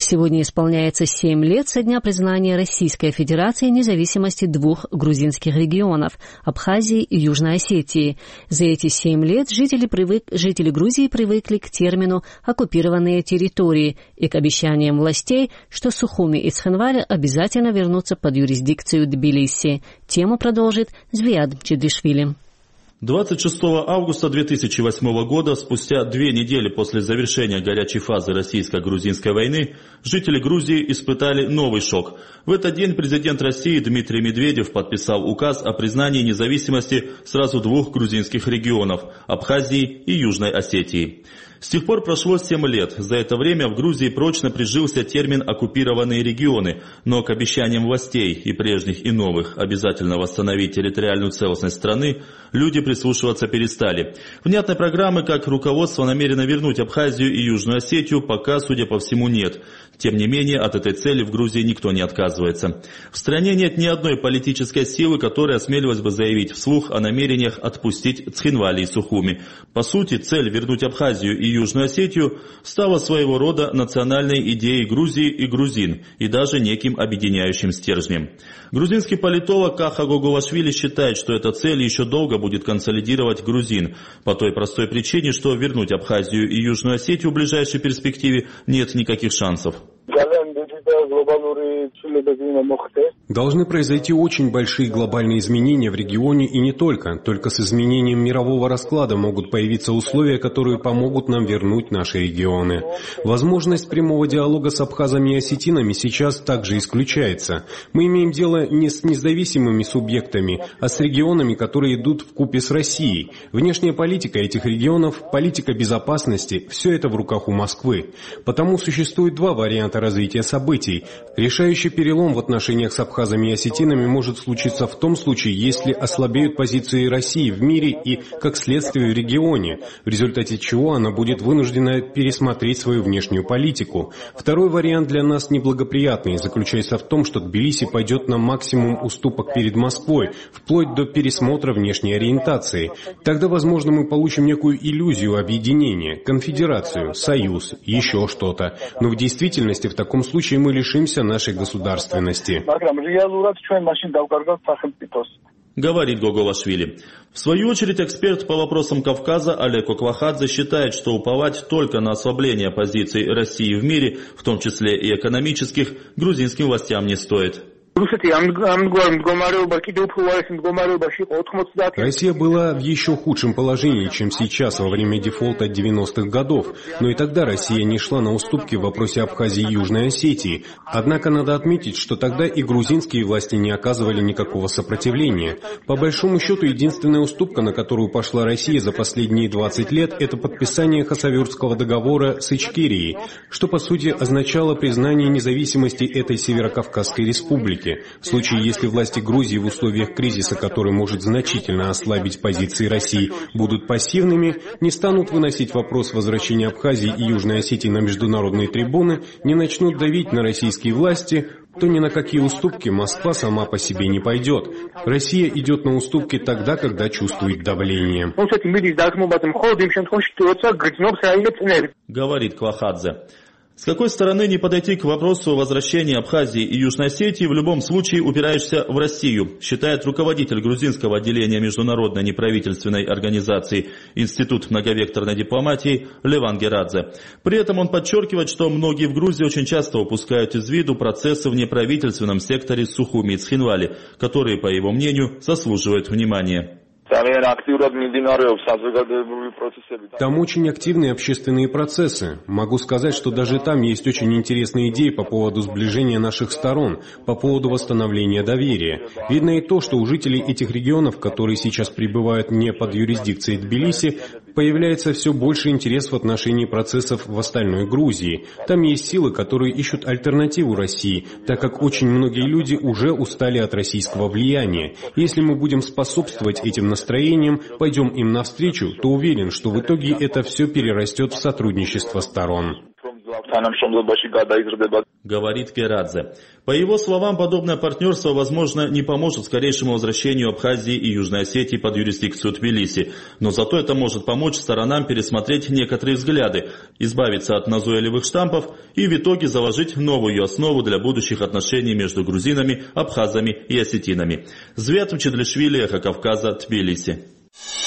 Сегодня исполняется 7 лет со дня признания Российской Федерации независимости двух грузинских регионов – Абхазии и Южной Осетии. За эти 7 лет жители Грузии привыкли к термину «оккупированные территории» и к обещаниям властей, что Сухуми и Цхинвали обязательно вернутся под юрисдикцию Тбилиси. Тему продолжит Звияд Чедишвили. 26 августа 2008 года, спустя 2 недели после завершения горячей фазы российско-грузинской войны, жители Грузии испытали новый шок. В этот день президент России Дмитрий Медведев подписал указ о признании независимости сразу 2 грузинских регионов – Абхазии и Южной Осетии. С тех пор прошло 7 лет. За это время в Грузии прочно прижился термин «оккупированные регионы», но к обещаниям властей и прежних, и новых обязательно восстановить территориальную целостность страны люди прислушиваться перестали. Внятной программы, как руководство намерено вернуть Абхазию и Южную Осетию, пока, судя по всему, нет. Тем не менее, от этой цели в Грузии никто не отказывается. В стране нет ни одной политической силы, которая осмелилась бы заявить вслух о намерениях отпустить Цхинвали и Сухуми. По сути, цель вернуть Абхазию и Южную Осетию стала своего рода национальной идеей Грузии и грузин, и даже неким объединяющим стержнем. Грузинский политолог Каха Гогулашвили считает, что эта цель еще долго будет консолидировать грузин, по той простой причине, что вернуть Абхазию и Южную Осетию в ближайшей перспективе нет никаких шансов. Должны произойти очень большие глобальные изменения в регионе и не только. Только с изменением мирового расклада могут появиться условия, которые помогут нам вернуть наши регионы. Возможность прямого диалога с абхазами и осетинами сейчас также исключается. Мы имеем дело не с независимыми субъектами, а с регионами, которые идут вкупе с Россией. Внешняя политика этих регионов, политика безопасности – все это в руках у Москвы. Потому существует 2 варианта развития событий. Решающий перелом в отношениях с абхазами и осетинами может случиться в том случае, если ослабеют позиции России в мире и, как следствие, в регионе, в результате чего она будет вынуждена пересмотреть свою внешнюю политику. Второй вариант для нас неблагоприятный, заключается в том, что Тбилиси пойдет на максимум уступок перед Москвой, вплоть до пересмотра внешней ориентации. Тогда, возможно, мы получим некую иллюзию объединения, конфедерацию, союз, еще что-то. Но в действительности в таком случае мы лишимся нашей государственности. Говорит Гогулашвили. В свою очередь, эксперт по вопросам Кавказа Олег Оклахадзе считает, что уповать только на ослабление позиций России в мире, в том числе и экономических, грузинским властям не стоит. Россия была в еще худшем положении, чем сейчас, во время дефолта 90-х годов. Но и тогда Россия не шла на уступки в вопросе Абхазии и Южной Осетии. Однако надо отметить, что тогда и грузинские власти не оказывали никакого сопротивления. По большому счету, единственная уступка, на которую пошла Россия за последние 20 лет, это подписание Хасавюртского договора с Ичкерией, что по сути означало признание независимости этой Северокавказской республики. В случае, если власти Грузии в условиях кризиса, который может значительно ослабить позиции России, будут пассивными, не станут выносить вопрос возвращения Абхазии и Южной Осетии на международные трибуны, не начнут давить на российские власти, то ни на какие уступки Москва сама по себе не пойдет. Россия идет на уступки тогда, когда чувствует давление. Говорит Клахадзе. С какой стороны не подойти к вопросу возвращения Абхазии и Южной Осетии, в любом случае упираешься в Россию, считает руководитель грузинского отделения международной неправительственной организации Институт многовекторной дипломатии Леван Герадзе. При этом он подчеркивает, что многие в Грузии очень часто упускают из виду процессы в неправительственном секторе Сухуми и Цхинвали, которые, по его мнению, заслуживают внимания. Там очень активные общественные процессы. Могу сказать, что даже там есть очень интересные идеи по поводу сближения наших сторон, по поводу восстановления доверия. Видно и то, что у жителей этих регионов, которые сейчас пребывают не под юрисдикцией Тбилиси, появляется все больше интерес в отношении процессов в остальной Грузии. Там есть силы, которые ищут альтернативу России, так как очень многие люди уже устали от российского влияния. Если мы будем способствовать этим настроениям, пойдем им навстречу, то уверен, что в итоге это все перерастет в сотрудничество сторон. говорит Керадзе. По его словам, подобное партнерство, возможно, не поможет скорейшему возвращению Абхазии и Южной Осетии под юрисдикцию Тбилиси, но зато это может помочь сторонам пересмотреть некоторые взгляды, избавиться от назойливых штампов и в итоге заложить новую основу для будущих отношений между грузинами, абхазами и осетинами. Звят Мчедлишвили, Эхо Кавказа, Тбилиси.